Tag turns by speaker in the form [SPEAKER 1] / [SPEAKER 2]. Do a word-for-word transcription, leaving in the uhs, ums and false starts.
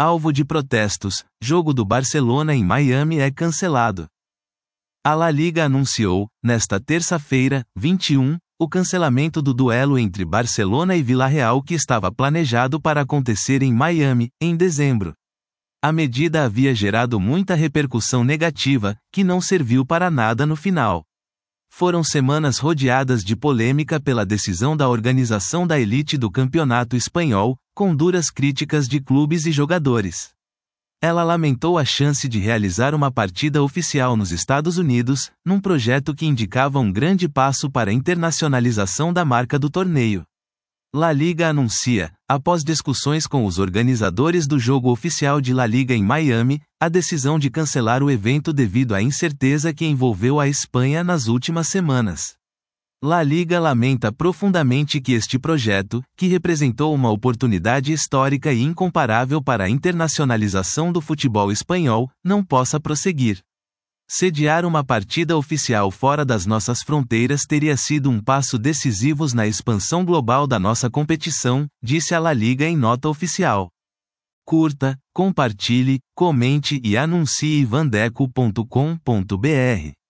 [SPEAKER 1] Alvo de protestos, jogo do Barcelona em Miami é cancelado. A La Liga anunciou, nesta terça-feira, vinte e um, o cancelamento do duelo entre Barcelona e Villarreal que estava planejado para acontecer em Miami, em dezembro. A medida havia gerado muita repercussão negativa, que não serviu para nada no final. Foram semanas rodeadas de polêmica pela decisão da organização da elite do campeonato espanhol, com duras críticas de clubes e jogadores. Ela lamentou a chance de realizar uma partida oficial nos Estados Unidos, num projeto que indicava um grande passo para a internacionalização da marca do torneio. La Liga anuncia, após discussões com os organizadores do jogo oficial de La Liga em Miami, a decisão de cancelar o evento devido à incerteza que envolveu a Espanha nas últimas semanas. La Liga lamenta profundamente que este projeto, que representou uma oportunidade histórica e incomparável para a internacionalização do futebol espanhol, não possa prosseguir. Sediar uma partida oficial fora das nossas fronteiras teria sido um passo decisivo na expansão global da nossa competição, disse a La Liga em nota oficial. Curta, compartilhe, comente e anuncie vandeco ponto com ponto br.